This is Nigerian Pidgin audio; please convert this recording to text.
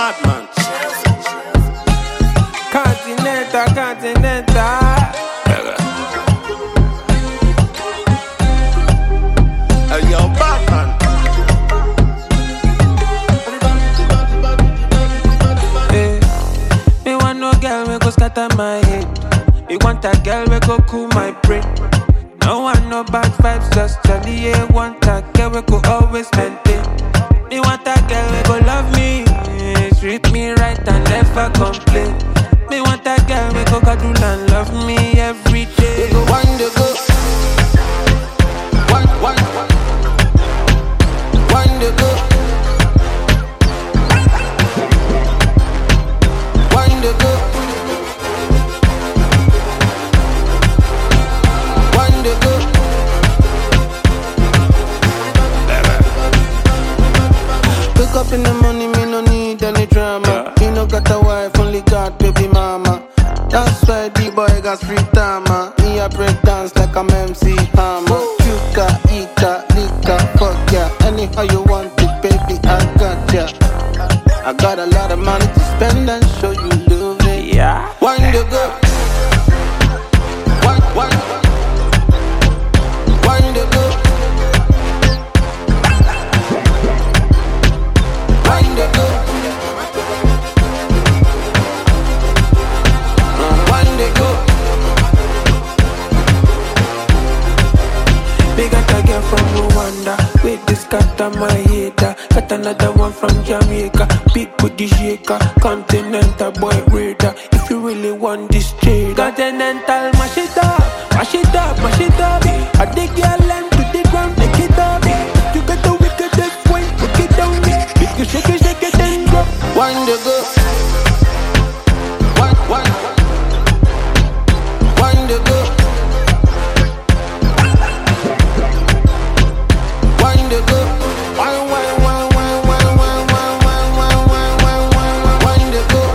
bad man. Continental. Hey, yo, bad man. Hey, me want no girl we go scatter my head. Me want a girl we go cool my brain. No want no bad vibes, just jolly. Yeah, want a girl we go always maintain. Me want a girl we go love me, treat me right and never complain. Me want a girl we go cuddle and love me every day. We go wind the go. Wind the go. Wind the go. Wind the go. Wake up in the morning, me no need any drama. Me no got a wife, only got baby mama. That's why the boy got free time. Me a break dance like I'm MC Hammer. Chuka, Ika, Lika, fuck ya. Anyhow you want it, baby, I got ya. I got a lot of money to spend and show you love it. Yeah. Wind the go. Wind the go. Wind the go. Wind the go. Me got a girl from Rwanda, with this cat on my hater. Got another one from Jamaica, big booty shaker, continental boy raider. If you really want this trade, continental mash it up, mash it up, mash it up. I dig your lamb to the ground, take it up. You got the wickedest way, look it down. If you shake it and drop. Wind the go. Wind the go. Wind the go. Wind the go.